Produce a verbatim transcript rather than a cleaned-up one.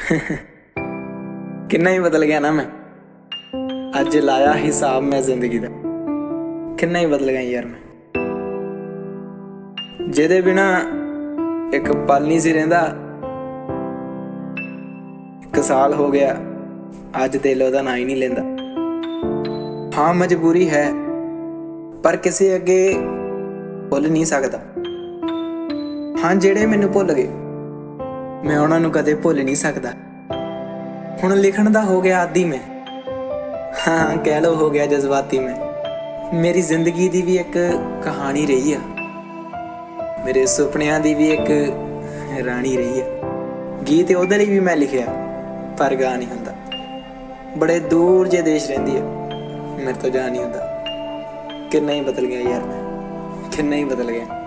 किन्ना ही बदल गया ना मैं, अज लाया हिसाब मैं जिंदगी दा। किन्ना ही बदल गया यार मैं, जेदे बिना एक पल नहीं सी रहिंदा। एक साल हो गया अज दिल ओहदा ना ही नहीं लेंदा। हाँ मजबूरी है पर किसी अगे भुल नहीं सकता। हाँ जेड़े मैनू भुल गए मैं उन्हां नू कदे भुल नहीं सकता। हुण लिखण दा हो गया आदी मैं, हाँ कह लो हो गया जज्बाती मैं। मेरी जिंदगी दी भी एक कहानी रही है, मेरे सुपनियां दी भी एक रानी रही है। गीत उहदे लई भी मैं लिखिया पर गा नहीं हुंदा। बड़े दूर जे देश रहिंदी है, मेरे तो जा नहीं हुंदा। किन्ना ही बदल गया यार मैं, किन्ना ही बदल गया।